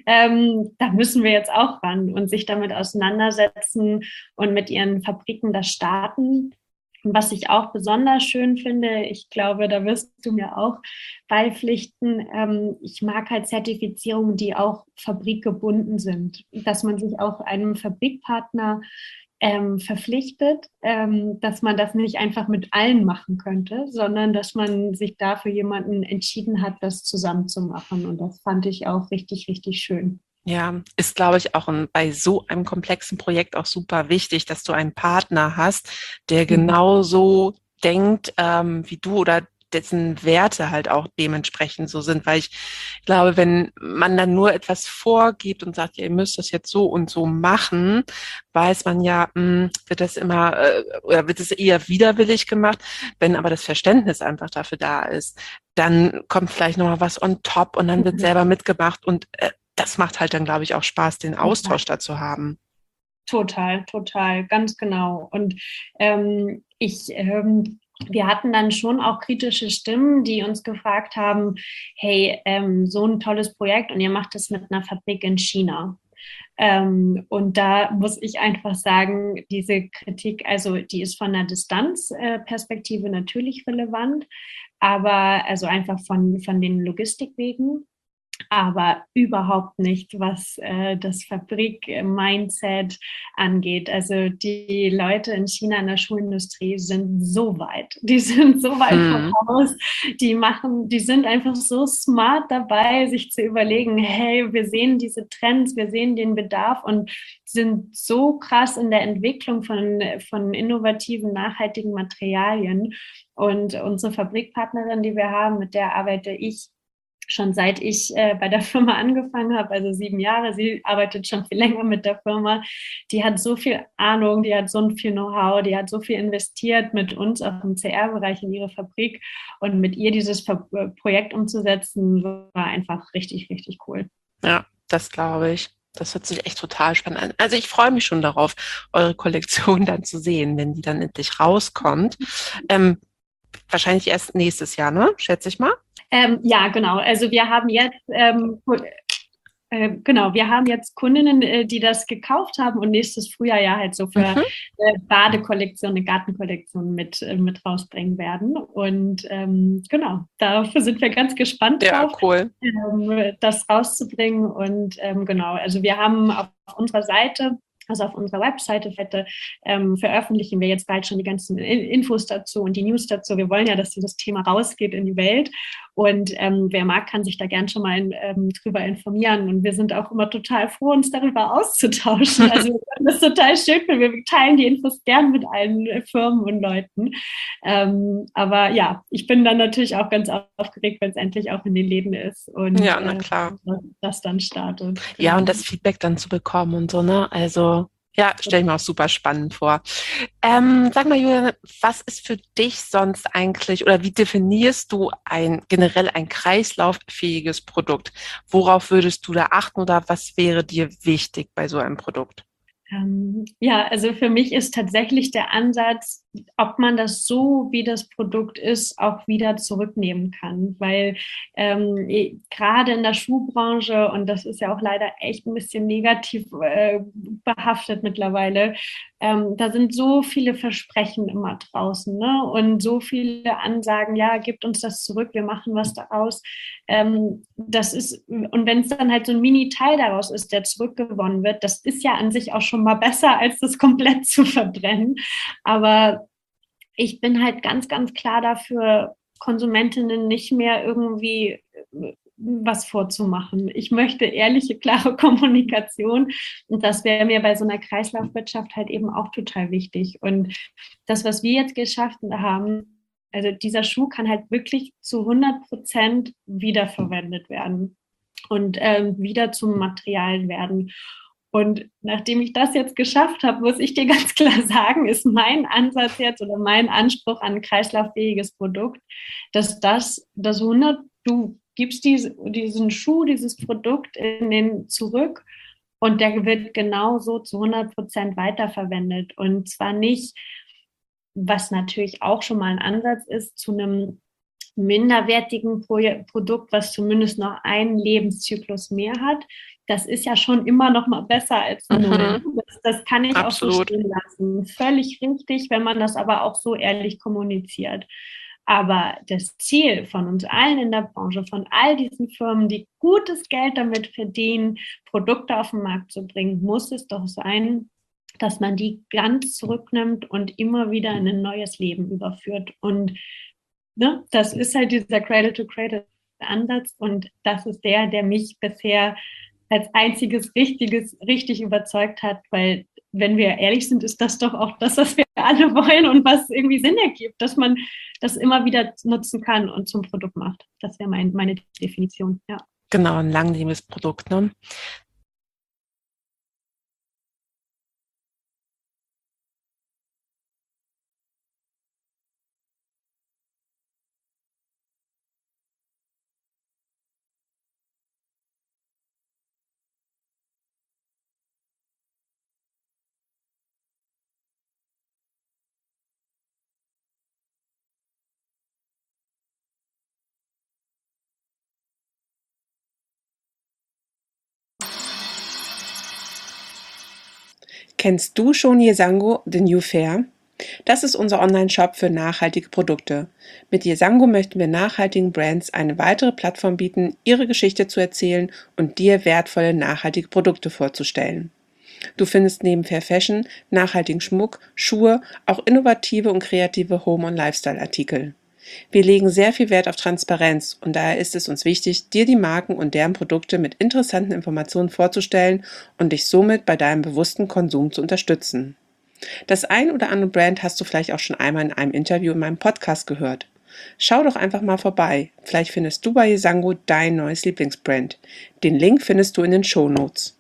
ähm, da müssen wir jetzt auch ran und sich damit auseinandersetzen und mit ihren Fabriken das starten. Und was ich auch besonders schön finde, ich glaube, da wirst du mir auch beipflichten, ähm, ich mag halt Zertifizierungen, die auch fabrikgebunden sind, dass man sich auch einem Fabrikpartner ähm, verpflichtet, ähm, dass man das nicht einfach mit allen machen könnte, sondern dass man sich da für jemanden entschieden hat, das zusammen zu machen. Und das fand ich auch richtig, richtig schön. Ja, ist, glaube ich, auch ein, bei so einem komplexen Projekt auch super wichtig, dass du einen Partner hast, der genauso denkt ähm, wie du oder dessen Werte halt auch dementsprechend so sind, weil ich glaube, wenn man dann nur etwas vorgibt und sagt, ja, ihr müsst das jetzt so und so machen, weiß man ja, mh, wird das immer äh, oder wird es eher widerwillig gemacht. Wenn aber das Verständnis einfach dafür da ist, dann kommt vielleicht nochmal was on top und dann wird selber mitgemacht und äh, das macht halt dann, glaube ich, auch Spaß, den Austausch dazu haben. Total, total, ganz genau. Und ähm, ich ähm, wir hatten dann schon auch kritische Stimmen, die uns gefragt haben, hey, ähm, so ein tolles Projekt und ihr macht es mit einer Fabrik in China. Ähm, und da muss ich einfach sagen, diese Kritik, also die ist von der Distanzperspektive äh, natürlich relevant, aber also einfach von, von den Logistikwegen, aber überhaupt nicht, was äh, das Fabrik-Mindset angeht. Also die Leute in China in der Schuhindustrie sind so weit. Die sind so weit Hm. voraus. Die machen, die sind einfach so smart dabei, sich zu überlegen, hey, wir sehen diese Trends, wir sehen den Bedarf und sind so krass in der Entwicklung von, von innovativen, nachhaltigen Materialien. Und unsere Fabrikpartnerin, die wir haben, mit der arbeite ich schon seit ich äh, bei der Firma angefangen habe, also sieben Jahre. Sie arbeitet schon viel länger mit der Firma. Die hat so viel Ahnung, die hat so viel Know-how, die hat so viel investiert mit uns auch im C R-Bereich in ihre Fabrik. Und mit ihr dieses Ver Projekt umzusetzen, war einfach richtig, richtig cool. Ja, das glaube ich. Das hört sich echt total spannend an. Also ich freue mich schon darauf, eure Kollektion dann zu sehen, wenn die dann endlich rauskommt. Ähm, wahrscheinlich erst nächstes Jahr, ne? Schätze ich mal. Ähm, ja, genau. Also wir haben jetzt ähm, äh, genau, wir haben jetzt Kundinnen, äh, die das gekauft haben und nächstes Frühjahr ja halt so für Mhm. äh, Badekollektion, eine Gartenkollektion mit, äh, mit rausbringen werden. Und ähm, genau, dafür sind wir ganz gespannt Ja, drauf, cool. ähm, das rauszubringen. Und ähm, genau, also wir haben auf unserer Seite, also auf unserer Webseite fette, ähm, veröffentlichen wir jetzt bald schon die ganzen Infos dazu und die News dazu. Wir wollen ja, dass dieses Thema rausgeht in die Welt. Und ähm, wer mag, kann sich da gern schon mal ähm, drüber informieren. Und wir sind auch immer total froh, uns darüber auszutauschen. Also das ist total schön, wir teilen die Infos gern mit allen Firmen und Leuten. Ähm, aber ja, ich bin dann natürlich auch ganz aufgeregt, wenn es endlich auch in den Läden ist und Ja, na äh, klar. das dann startet. Ja, und Genau. das Feedback dann zu bekommen und so, ne? Also, ja, stelle ich mir auch super spannend vor. Ähm, sag mal, Julian, was ist für dich sonst eigentlich oder wie definierst du ein generell ein kreislauffähiges Produkt? Worauf würdest du da achten oder was wäre dir wichtig bei so einem Produkt? Ähm, ja, also für mich ist tatsächlich der Ansatz, ob man das so, wie das Produkt ist, auch wieder zurücknehmen kann. Weil ähm, eh, gerade in der Schuhbranche, und das ist ja auch leider echt ein bisschen negativ äh, behaftet mittlerweile, ähm, da sind so viele Versprechen immer draußen, ne? Und so viele Ansagen, ja, gebt uns das zurück, wir machen was daraus. Ähm, das ist, und wenn es dann halt so ein Mini-Teil daraus ist, der zurückgewonnen wird, das ist ja an sich auch schon mal besser, als das komplett zu verbrennen. Aber ich bin halt ganz, ganz klar dafür, Konsumentinnen nicht mehr irgendwie äh, was vorzumachen. Ich möchte ehrliche, klare Kommunikation und das wäre mir bei so einer Kreislaufwirtschaft halt eben auch total wichtig. Und das, was wir jetzt geschafft haben, also dieser Schuh kann halt wirklich zu hundert Prozent wiederverwendet werden und ähm, wieder zum Material werden. Und nachdem ich das jetzt geschafft habe, muss ich dir ganz klar sagen, ist mein Ansatz jetzt oder mein Anspruch an ein kreislauffähiges Produkt, dass das, das hundert, du gibst diese, diesen Schuh, dieses Produkt in den zurück und der wird genauso zu hundert Prozent weiterverwendet. Und zwar nicht, was natürlich auch schon mal ein Ansatz ist, zu einem minderwertigen Pro Produkt, was zumindest noch einen Lebenszyklus mehr hat. Das ist ja schon immer noch mal besser als null. Mhm, Das, das kann ich auch so absolut. stehen lassen. Völlig richtig, wenn man das aber auch so ehrlich kommuniziert. Aber das Ziel von uns allen in der Branche, von all diesen Firmen, die gutes Geld damit verdienen, Produkte auf den Markt zu bringen, muss es doch sein, dass man die ganz zurücknimmt und immer wieder in ein neues Leben überführt. Und ne, das ist halt dieser Cradle-to-Cradle-Ansatz und das ist der, der mich bisher als einziges Richtiges richtig überzeugt hat, weil wenn wir ehrlich sind, ist das doch auch das, was wir alle wollen und was irgendwie Sinn ergibt, dass man das immer wieder nutzen kann und zum Produkt macht. Das wäre mein, meine Definition, ja. Genau, ein langlebiges Produkt, ne? Kennst du schon Yesango, The New Fair? Das ist unser Online-Shop für nachhaltige Produkte. Mit Yesango möchten wir nachhaltigen Brands eine weitere Plattform bieten, ihre Geschichte zu erzählen und dir wertvolle nachhaltige Produkte vorzustellen. Du findest neben Fair Fashion, nachhaltigen Schmuck, Schuhe, auch innovative und kreative Home- und Lifestyle-Artikel. Wir legen sehr viel Wert auf Transparenz und daher ist es uns wichtig, dir die Marken und deren Produkte mit interessanten Informationen vorzustellen und dich somit bei deinem bewussten Konsum zu unterstützen. Das ein oder andere Brand hast du vielleicht auch schon einmal in einem Interview in meinem Podcast gehört. Schau doch einfach mal vorbei. Vielleicht findest du bei Yesango dein neues Lieblingsbrand. Den Link findest du in den Shownotes.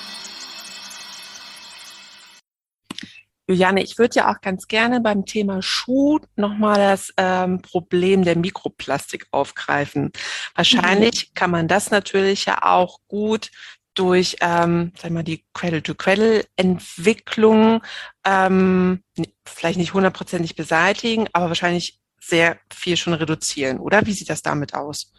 Juliane, ich würde ja auch ganz gerne beim Thema Schuh nochmal das ähm, Problem der Mikroplastik aufgreifen. Wahrscheinlich mhm. kann man das natürlich ja auch gut durch ähm, sag mal, die Cradle-to-Cradle-Entwicklung ähm, vielleicht nicht hundertprozentig beseitigen, aber wahrscheinlich sehr viel schon reduzieren, oder? Wie sieht das damit aus?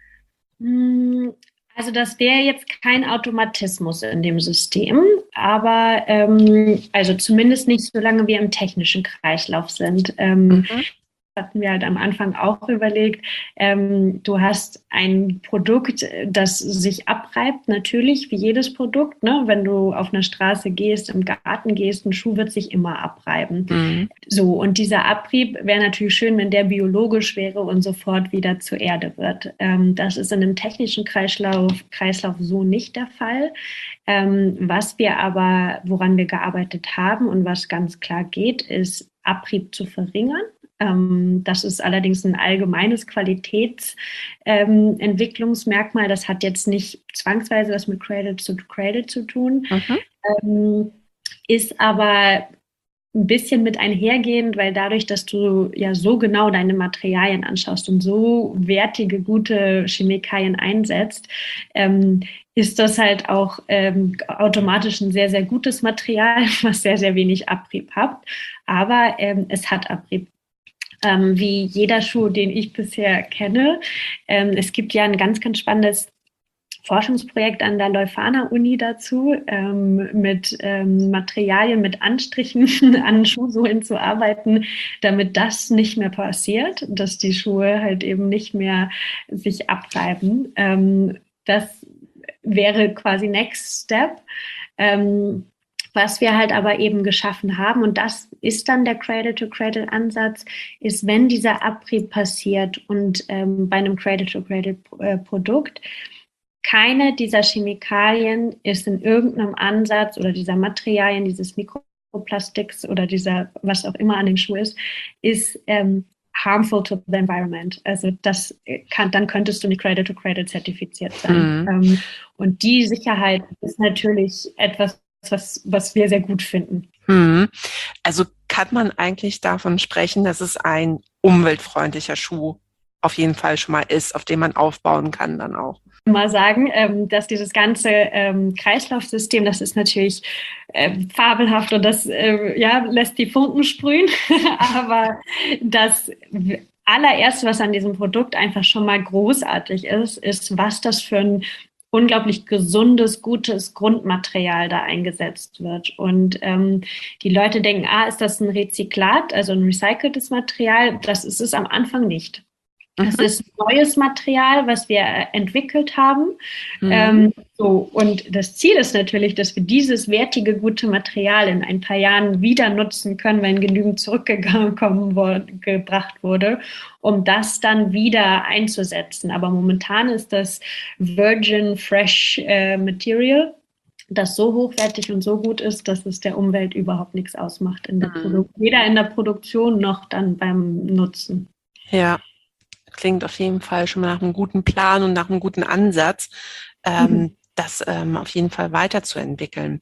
Also das wäre jetzt kein Automatismus in dem System, aber ähm, also zumindest nicht, solange wir im technischen Kreislauf sind. Ähm, mhm. Hatten wir halt am Anfang auch überlegt, ähm, du hast ein Produkt, das sich abreibt, natürlich, wie jedes Produkt, ne? Wenn du auf einer Straße gehst, im Garten gehst, ein Schuh wird sich immer abreiben. Mhm. So, und dieser Abrieb wäre natürlich schön, wenn der biologisch wäre und sofort wieder zur Erde wird. Ähm, das ist in einem technischen Kreislauf, Kreislauf so nicht der Fall. Ähm, was wir aber, woran wir gearbeitet haben und was ganz klar geht, ist, Abrieb zu verringern. Das ist allerdings ein allgemeines Qualitätsentwicklungsmerkmal. Ähm, das hat jetzt nicht zwangsweise was mit Cradle to Cradle zu tun, mhm. ähm, ist aber ein bisschen mit einhergehend, weil dadurch, dass du ja so genau deine Materialien anschaust und so wertige, gute Chemikalien einsetzt, ähm, ist das halt auch ähm, automatisch ein sehr, sehr gutes Material, was sehr, sehr wenig Abrieb hat. Aber ähm, es hat Abrieb. Ähm, wie jeder Schuh, den ich bisher kenne. Ähm, es gibt ja ein ganz, ganz spannendes Forschungsprojekt an der Leuphana-Uni dazu, ähm, mit ähm, Materialien, mit Anstrichen an Schuhsohlen zu arbeiten, damit das nicht mehr passiert, dass die Schuhe halt eben nicht mehr sich abreiben. Ähm, das wäre quasi Next Step. Ähm, Was wir halt aber eben geschaffen haben, und das ist dann der Cradle-to-Cradle-Ansatz, ist, wenn dieser Abrieb passiert und ähm, bei einem Cradle-to-Cradle-Produkt keine dieser Chemikalien ist in irgendeinem Ansatz oder dieser Materialien, dieses Mikroplastiks oder dieser, was auch immer an dem Schuh ist, ist ähm, harmful to the environment. Also das kann, dann könntest du nicht Cradle-to-Cradle zertifiziert sein. Mhm. Ähm, und die Sicherheit ist natürlich etwas, Was, was wir sehr gut finden. Hm. Also kann man eigentlich davon sprechen, dass es ein umweltfreundlicher Schuh auf jeden Fall schon mal ist, auf dem man aufbauen kann dann auch? Mal sagen, ähm, dass dieses ganze ähm, Kreislaufsystem, das ist natürlich äh, fabelhaft und das äh, ja, lässt die Funken sprühen, aber das allererste, was an diesem Produkt einfach schon mal großartig ist, ist, was das für ein unglaublich gesundes, gutes Grundmaterial da eingesetzt wird. Und ähm, die Leute denken, ah, ist das ein Rezyklat, also ein recyceltes Material? Das ist es am Anfang nicht. Mhm. Es ist neues Material, was wir entwickelt haben. Mhm. Ähm, so, und das Ziel ist natürlich, dass wir dieses wertige, gute Material in ein paar Jahren wieder nutzen können, wenn genügend zurückgekommen wurde, gebracht wurde, um das dann wieder einzusetzen. Aber momentan ist das Virgin Fresh äh, Material, das so hochwertig und so gut ist, dass es der Umwelt überhaupt nichts ausmacht, in der mhm. Produ- weder in der Produktion noch dann beim Nutzen. Ja. Klingt auf jeden Fall schon mal nach einem guten Plan und nach einem guten Ansatz, ähm, mhm. das ähm, auf jeden Fall weiterzuentwickeln.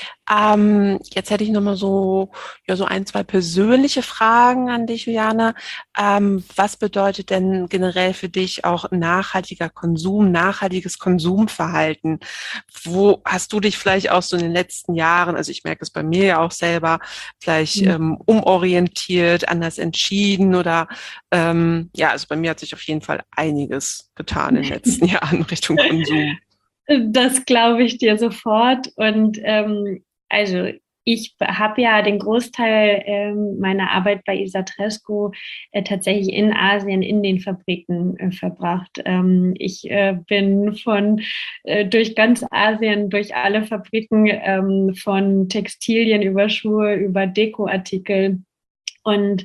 Ähm, jetzt hätte ich nochmal so, ja, so ein, zwei persönliche Fragen an dich, Juliane. Ähm, was bedeutet denn generell für dich auch nachhaltiger Konsum, nachhaltiges Konsumverhalten? Wo hast du dich vielleicht auch so in den letzten Jahren, also ich merke es bei mir ja auch selber, vielleicht mhm. ähm, umorientiert, anders entschieden oder ähm, ja, also bei mir hat sich auf jeden Fall einiges getan in den letzten Jahren Richtung Konsum. Das glaube ich dir sofort. Und ähm, also ich habe ja den Großteil ähm, meiner Arbeit bei Isatrescu äh, tatsächlich in Asien, in den Fabriken äh, verbracht. Ähm, ich äh, bin von äh, durch ganz Asien, durch alle Fabriken, ähm, von Textilien über Schuhe, über Dekoartikel. Und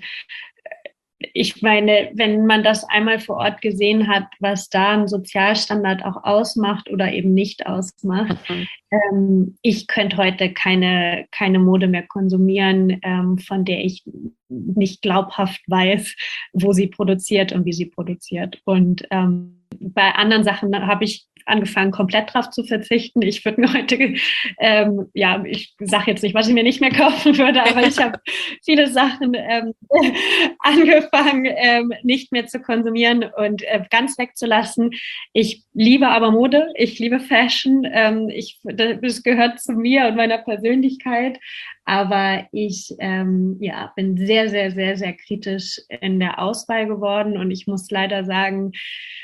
ich meine, wenn man das einmal vor Ort gesehen hat, was da ein Sozialstandard auch ausmacht oder eben nicht ausmacht, Mhm. ähm, ich könnte heute keine, keine Mode mehr konsumieren, ähm, von der ich nicht glaubhaft weiß, wo sie produziert und wie sie produziert. Und ähm, bei anderen Sachen habe ich angefangen, komplett drauf zu verzichten. Ich würde mir heute, ähm, ja, ich sage jetzt nicht, was ich mir nicht mehr kaufen würde, aber ich habe viele Sachen ähm, angefangen, ähm, nicht mehr zu konsumieren und äh, ganz wegzulassen. Ich liebe aber Mode, ich liebe Fashion, ähm, ich, das gehört zu mir und meiner Persönlichkeit, aber ich ähm, ja, bin sehr, sehr, sehr, sehr kritisch in der Auswahl geworden und ich muss leider sagen,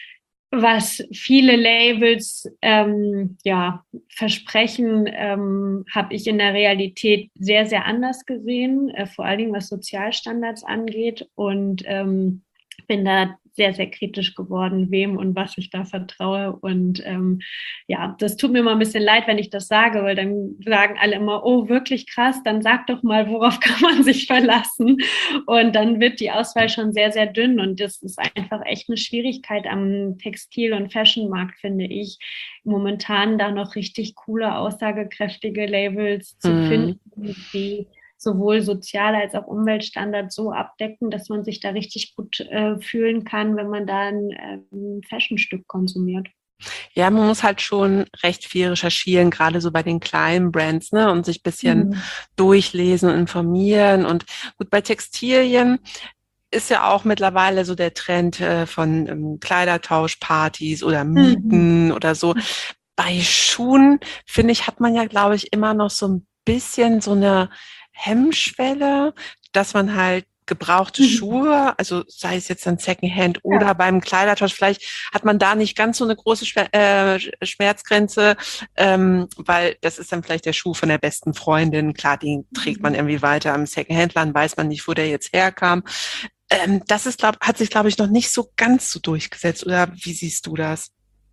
was viele Labels ähm, ja, versprechen, ähm, habe ich in der Realität sehr, sehr anders gesehen, äh, vor allen Dingen was Sozialstandards angeht und ähm, bin da sehr, sehr kritisch geworden, wem und was ich da vertraue. Und ähm, ja, das tut mir immer ein bisschen leid, wenn ich das sage, weil dann sagen alle immer, oh, wirklich krass, dann sag doch mal, worauf kann man sich verlassen? Und dann wird die Auswahl schon sehr, sehr dünn. Und das ist einfach echt eine Schwierigkeit am Textil- und Fashionmarkt, finde ich, momentan da noch richtig coole, aussagekräftige Labels zu Mhm. finden, die sowohl soziale als auch Umweltstandards so abdecken, dass man sich da richtig gut äh, fühlen kann, wenn man da ein ähm, Fashionstück konsumiert. Ja, man muss halt schon recht viel recherchieren, gerade so bei den kleinen Brands, ne, und sich ein bisschen Mhm. durchlesen und informieren. Und gut, bei Textilien ist ja auch mittlerweile so der Trend äh, von ähm, Kleidertauschpartys oder Mhm. Mieten oder so. Bei Schuhen, finde ich, hat man ja, glaube ich, immer noch so ein bisschen so eine Hemmschwelle, dass man halt gebrauchte Mhm. Schuhe, also sei es jetzt dann Secondhand Ja. oder beim Kleidertausch, vielleicht hat man da nicht ganz so eine große Schwer äh, Schmerzgrenze, ähm, weil das ist dann vielleicht der Schuh von der besten Freundin. Klar, den trägt man Mhm. irgendwie weiter im Secondhand-Laden, weiß man nicht, wo der jetzt herkam. Ähm, das ist, glaub, hat sich, glaube ich, noch nicht so ganz so durchgesetzt. Oder wie siehst du das?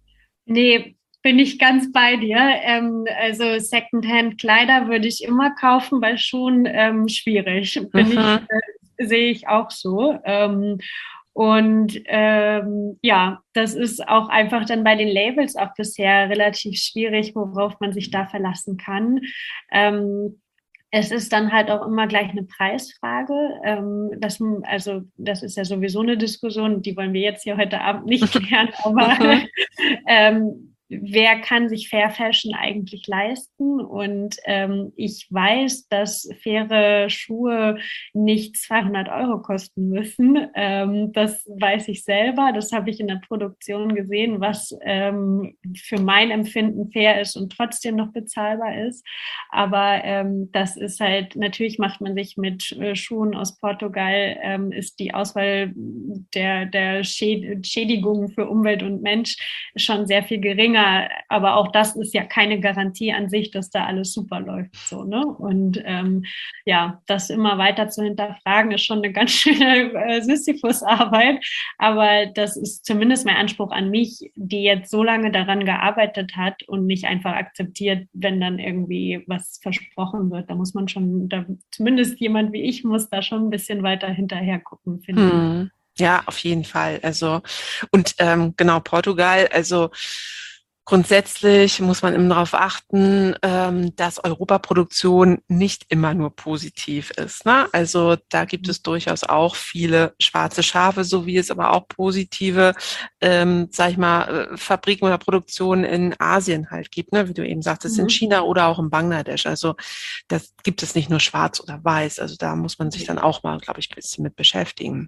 Nee, bin ich ganz bei dir. Ähm, also Secondhand-Kleider würde ich immer kaufen, bei Schuhen ähm, schwierig. Bin ich, Mhm. äh, sehe ich auch so. Ähm, und ähm, ja, das ist auch einfach dann bei den Labels auch bisher relativ schwierig, worauf man sich da verlassen kann. Ähm, Es ist dann halt auch immer gleich eine Preisfrage. Ähm, das, also, das ist ja sowieso eine Diskussion, die wollen wir jetzt hier heute Abend nicht klären, aber Mhm. ähm, wer kann sich Fair Fashion eigentlich leisten? Und ähm, ich weiß, dass faire Schuhe nicht zweihundert Euro kosten müssen. Ähm, das weiß ich selber. Das habe ich in der Produktion gesehen, was ähm, für mein Empfinden fair ist und trotzdem noch bezahlbar ist. Aber ähm, das ist halt, natürlich macht man sich mit äh, Schuhen aus Portugal, ähm, ist die Auswahl der, der Schädigungen für Umwelt und Mensch schon sehr viel geringer. Aber auch das ist ja keine Garantie an sich, dass da alles super läuft. So, ne? Und ähm, ja, das immer weiter zu hinterfragen, ist schon eine ganz schöne äh, Sisyphus-Arbeit. Aber das ist zumindest mein Anspruch an mich, die jetzt so lange daran gearbeitet hat und nicht einfach akzeptiert, wenn dann irgendwie was versprochen wird. Da muss man schon, da, zumindest jemand wie ich muss da schon ein bisschen weiter hinterher gucken, finde ich. Hm. Ja, auf jeden Fall. Also, und ähm, genau, Portugal, also grundsätzlich muss man immer darauf achten, ähm, dass Europaproduktion nicht immer nur positiv ist. Ne? Also da gibt es durchaus auch viele schwarze Schafe, so wie es aber auch positive, ähm, sag ich mal, äh, Fabriken oder Produktionen in Asien halt gibt, ne? Wie du eben sagtest, in Mhm. China oder auch in Bangladesch. Also das gibt es nicht nur schwarz oder weiß. Also da muss man sich dann auch mal, glaube ich, ein bisschen mit beschäftigen.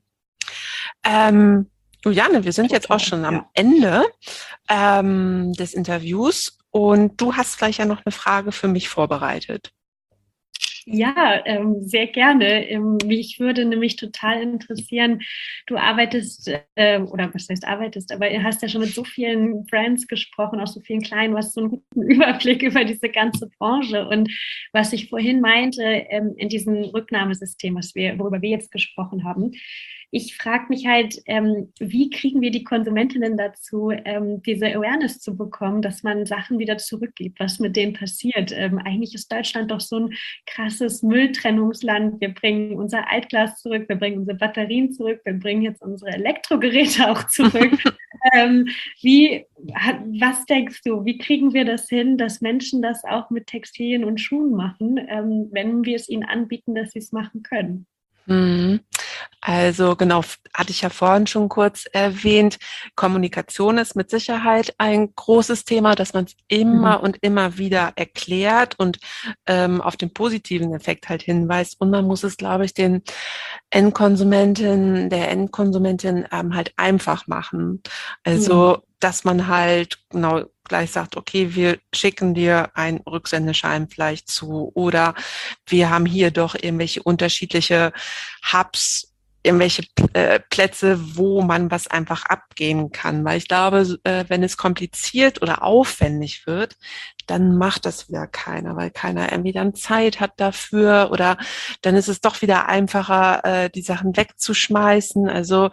Ähm, Juliane, wir sind jetzt auch Total, schon am ja. Ende ähm, des Interviews und du hast gleich ja noch eine Frage für mich vorbereitet. Ja, ähm, sehr gerne. Ähm, mich würde nämlich total interessieren, du arbeitest, äh, oder was heißt arbeitest, aber du hast ja schon mit so vielen Brands gesprochen, auch so vielen kleinen, du hast so einen guten Überblick über diese ganze Branche. Und was ich vorhin meinte, ähm, in diesem Rücknahmesystem, was wir, worüber wir jetzt gesprochen haben, ich frage mich halt, ähm, wie kriegen wir die Konsumentinnen dazu, ähm, diese Awareness zu bekommen, dass man Sachen wieder zurückgibt, was mit denen passiert. Ähm, eigentlich ist Deutschland doch so ein krasses Mülltrennungsland. Wir bringen unser Altglas zurück, wir bringen unsere Batterien zurück, wir bringen jetzt unsere Elektrogeräte auch zurück. ähm, wie, was denkst du, wie kriegen wir das hin, dass Menschen das auch mit Textilien und Schuhen machen, ähm, wenn wir es ihnen anbieten, dass sie es machen können? Mhm. Also genau, hatte ich ja vorhin schon kurz erwähnt, Kommunikation ist mit Sicherheit ein großes Thema, dass man es immer Mhm. und immer wieder erklärt und ähm, auf den positiven Effekt halt hinweist. Und man muss es, glaube ich, den Endkonsumenten, der Endkonsumentin ähm, halt einfach machen. Mhm. Also, dass man halt genau gleich sagt, okay, wir schicken dir einen Rücksendeschein vielleicht zu oder wir haben hier doch irgendwelche unterschiedliche Hubs, irgendwelche äh, Plätze, wo man was einfach abgeben kann. Weil ich glaube, äh, wenn es kompliziert oder aufwendig wird, dann macht das wieder keiner, weil keiner irgendwie dann Zeit hat dafür oder dann ist es doch wieder einfacher, äh, die Sachen wegzuschmeißen. Also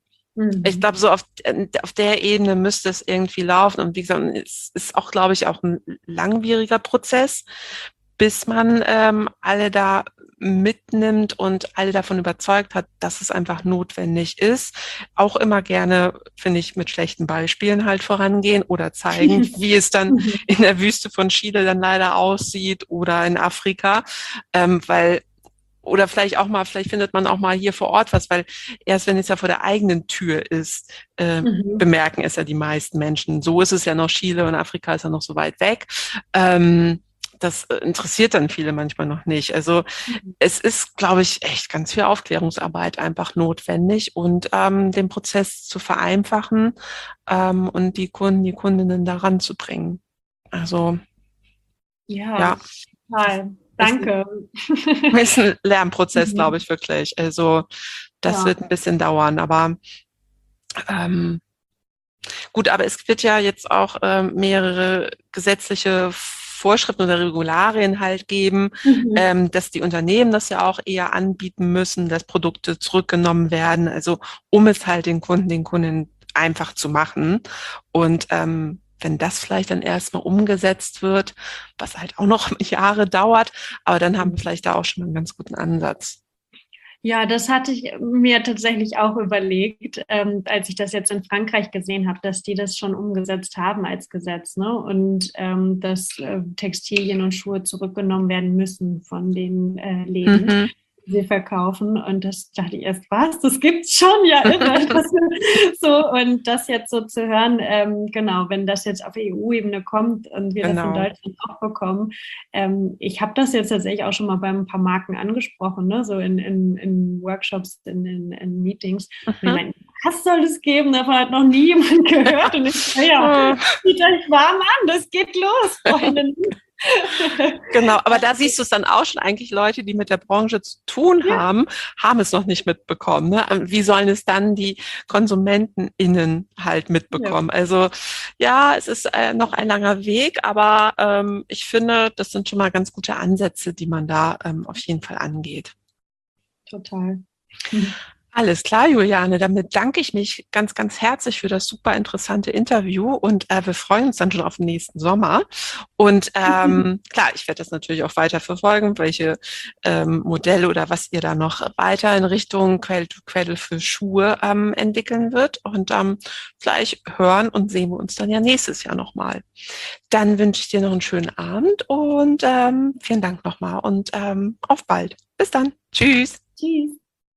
ich Mhm. glaube, so auf, auf der Ebene müsste es irgendwie laufen. Und wie gesagt, es ist auch, glaube ich, auch ein langwieriger Prozess, bis man ähm, alle da mitnimmt und alle davon überzeugt hat, dass es einfach notwendig ist. Auch immer gerne, finde ich, mit schlechten Beispielen halt vorangehen oder zeigen, wie es dann Mhm. in der Wüste von Chile dann leider aussieht oder in Afrika, ähm, weil oder vielleicht auch mal, vielleicht findet man auch mal hier vor Ort was, weil erst wenn es ja vor der eigenen Tür ist, äh, Mhm. bemerken es ja die meisten Menschen. So ist es ja noch, Chile und Afrika ist ja noch so weit weg. Ähm, das interessiert dann viele manchmal noch nicht. Also es ist, glaube ich, echt ganz viel Aufklärungsarbeit einfach notwendig und ähm, den Prozess zu vereinfachen ähm, und die Kunden, die Kundinnen daran zu bringen. Also Ja, ja, das total. ist ein Danke. ist ein Lernprozess, glaube Mhm. ich, wirklich. Also das Ja. wird ein bisschen dauern, aber ähm, gut, aber es wird ja jetzt auch ähm, mehrere gesetzliche Vorschriften oder Regularien halt geben, Mhm. ähm, dass die Unternehmen das ja auch eher anbieten müssen, dass Produkte zurückgenommen werden, also um es halt den Kunden, den Kunden einfach zu machen. Und ähm, wenn das vielleicht dann erstmal umgesetzt wird, was halt auch noch Jahre dauert, aber dann haben wir vielleicht da auch schon mal einen ganz guten Ansatz. Ja, das hatte ich mir tatsächlich auch überlegt, ähm, als ich das jetzt in Frankreich gesehen habe, dass die das schon umgesetzt haben als Gesetz, ne? Und ähm, dass äh, Textilien und Schuhe zurückgenommen werden müssen von den äh, Läden, Mhm. die sie verkaufen. Und das dachte ich erst, was? Das gibt's schon, ja irre. Das, so, und das jetzt so zu hören, ähm, genau, wenn das jetzt auf E U-Ebene kommt und wir das in Genau. Deutschland auch bekommen, ähm, ich habe das jetzt tatsächlich auch schon mal bei ein paar Marken angesprochen, ne? So in, in, in Workshops, in, in, in Meetings. Und ich Mhm. meine, was soll das geben? Davon hat noch nie jemand gehört. Und ich so, ja, Oh. zieht euch warm an, das geht los, Freundinnen. Genau, aber da siehst du es dann auch schon, eigentlich Leute, die mit der Branche zu tun Ja, haben, haben es noch nicht mitbekommen. Ne? Wie sollen es dann die KonsumentenInnen halt ja, mitbekommen? Also ja, es ist äh, noch ein langer Weg, aber ähm, ich finde, das sind schon mal ganz gute Ansätze, die man da ähm, auf jeden Fall angeht. total. Alles klar, Juliane. Damit danke ich mich ganz, ganz herzlich für das super interessante Interview und äh, wir freuen uns dann schon auf den nächsten Sommer. Und ähm, klar, ich werde das natürlich auch weiter verfolgen, welche ähm, Modelle oder was ihr da noch weiter in Richtung Cradle to Cradle für Schuhe ähm, entwickeln wird. Und ähm, vielleicht hören und sehen wir uns dann ja nächstes Jahr nochmal. Dann wünsche ich dir noch einen schönen Abend und ähm, vielen Dank nochmal und ähm, auf bald. Bis dann. Tschüss. Tschüss.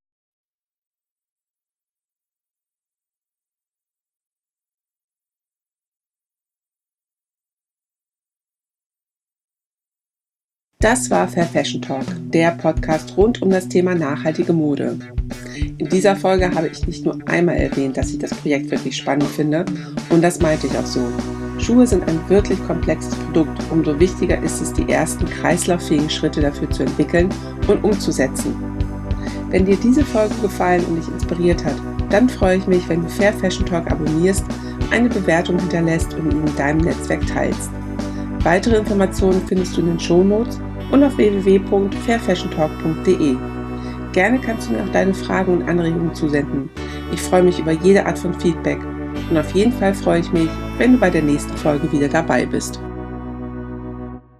Das war Fair Fashion Talk, der Podcast rund um das Thema nachhaltige Mode. In dieser Folge habe ich nicht nur einmal erwähnt, dass ich das Projekt wirklich spannend finde und das meinte ich auch so. Schuhe sind ein wirklich komplexes Produkt, umso wichtiger ist es, die ersten kreislauffähigen Schritte dafür zu entwickeln und umzusetzen. Wenn dir diese Folge gefallen und dich inspiriert hat, dann freue ich mich, wenn du Fair Fashion Talk abonnierst, eine Bewertung hinterlässt und ihn in deinem Netzwerk teilst. Weitere Informationen findest du in den Shownotes und auf w w w punkt fair fashion talk punkt d e. Gerne kannst du mir auch deine Fragen und Anregungen zusenden. Ich freue mich über jede Art von Feedback und auf jeden Fall freue ich mich, wenn du bei der nächsten Folge wieder dabei bist.